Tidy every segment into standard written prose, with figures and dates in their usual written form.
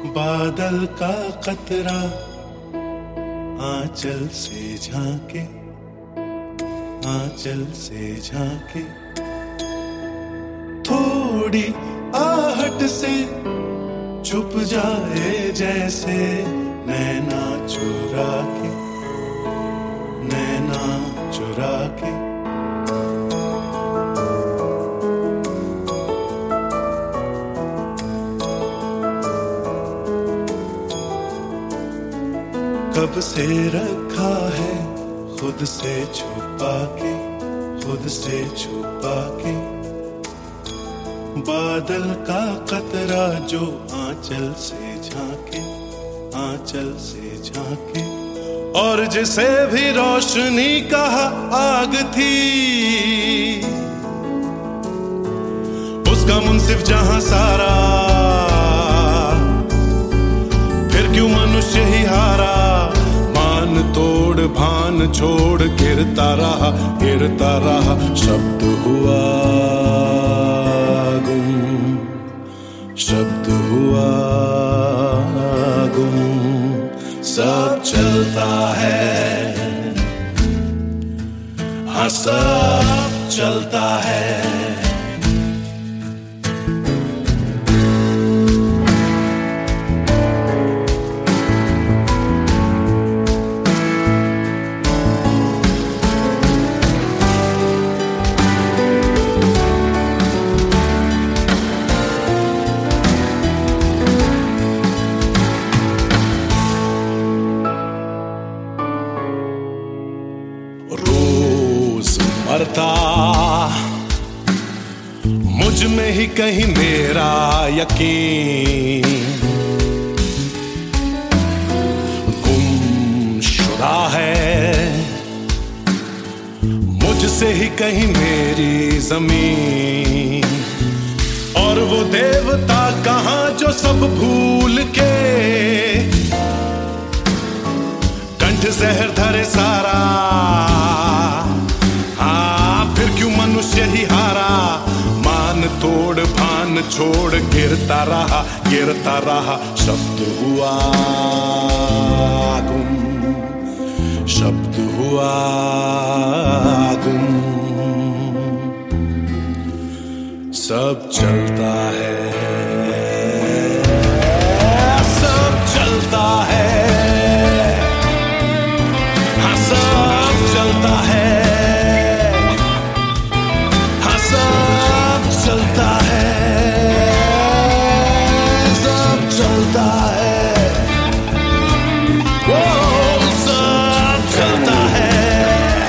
बादल का कतरा आंचल से झांके, आंचल से झांके, थोड़ी आहट से छुप जाए जैसे नैना चुरा के, नैना चुरा के। कब से रखा है खुद से छुपा के, खुद से छुपा के, बादल का कतरा जो आंचल से झांके, आंचल से झांके। और जिसे भी रोशनी कहा आग थी, उसका मुंसिफ जहां सारा, फिर क्यों मनुष्य ही हारा। मान तोड़ भान छोड़ गिरता रहा, गिरता रहा, शब्द हुआ गुम, शब्द हुआ गुम। सब चलता है, हाँ सब चलता है। मरता मुझ में ही कहीं मेरा यकीन, गुमशुदा है मुझसे ही कहीं मेरी जमीन। और वो देवता कहाँ जो सब भूल के कंठ जहर धरे सारा। मनुष्य ही हारा, मान तोड़ भान छोड़ गिरता रहा, गिरता रहा, शब्द हुआ गुम, शब्द हुआ गुम। सब चलता है, सब चलता है, हाँ सब चलता है, चलता है, सब चलता है, वो सब चलता है,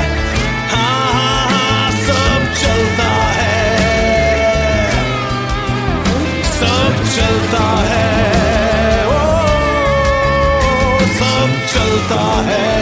हाँ सब चलता है, सब चलता है, वो सब चलता है।